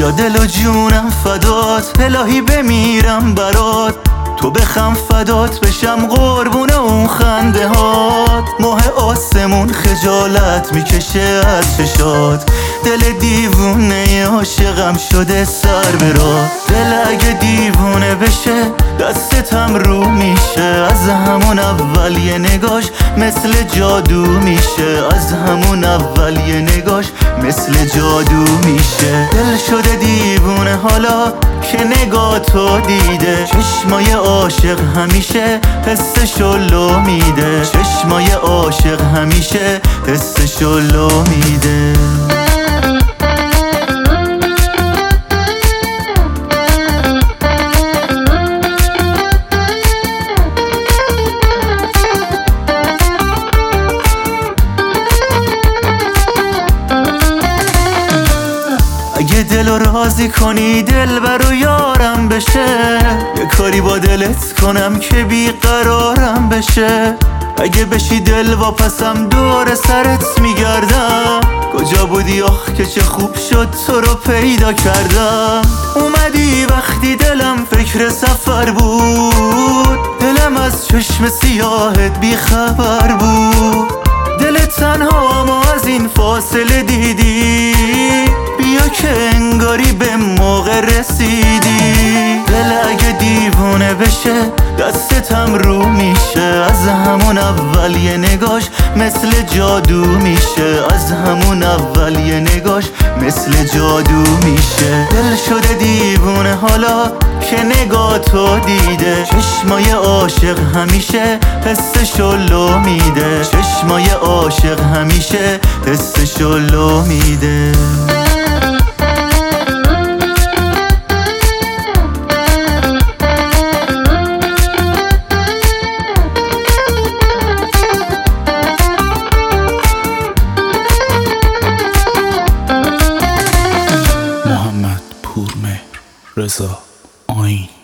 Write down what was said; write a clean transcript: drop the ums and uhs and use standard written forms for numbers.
بیا دل و جونم فدات، الهی بمیرم برات، تو بخم فدات بشم قربون اون خنده هات. ماه آسمون خجالت میکشه از چشات، دل دیوونه عاشقم شده سر به راه. دل اگه دیوونه بشه دستتم رو میشه، از همون اول یه نگاش مثل جادو میشه، از همون اول یه نگاش مثل جادو میشه. دل شده دیوونه حالا که نگاه تو دیده، چشمای عاشق همیشه حسشو لو میده، چشمای عاشق همیشه حسشو لو میده. اگه دلو راضی کنی دلبر و یارم بشه، یه کاری با دلت کنم که بیقرارم بشه. اگه بشی دل واپسم دور سرت میگردم، کجا بودی آخ که چه خوب شد تو رو پیدا کردم. اومدی وقتی دلم فکر سفر بود، دلم از چشم سیاهت بیخبر بود. دل تنها ما از این فاصله دیدی، بیا که انگاری به موقع رسیدی. دل اگه دیوونه بشه دستتم رو میشه، از همون اول یه نگاش مثل جادو میشه، از همون اول یه نگاش مثل جادو میشه. دل شده دیوونه حالا که نگاه تو دیده، چشمای عاشق همیشه حسشو لو میده، چشمای عاشق همیشه حسشو لو میده. محمد پورمهر رضا آیین.